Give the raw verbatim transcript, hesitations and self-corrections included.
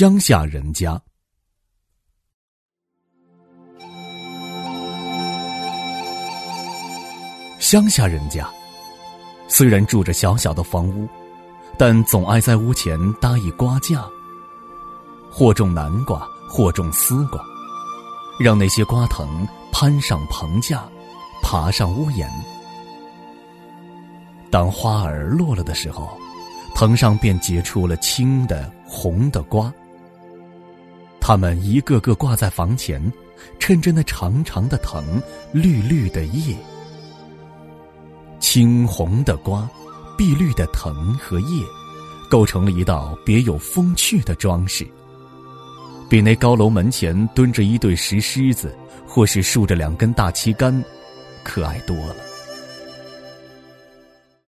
乡下人家。乡下人家虽然住着小小的房屋，但总爱在屋前搭一瓜架，或种南瓜，或种丝瓜，让那些瓜藤攀上棚架，爬上屋檐。当花儿落了的时候，藤上便结出了青的、红的瓜。它们一个个挂在房前，衬着那长长的藤、绿绿的叶。青红的瓜，碧绿的藤和叶，构成了一道别有风趣的装饰，比那高楼门前蹲着一对石狮子，或是竖着两根大旗杆，可爱多了。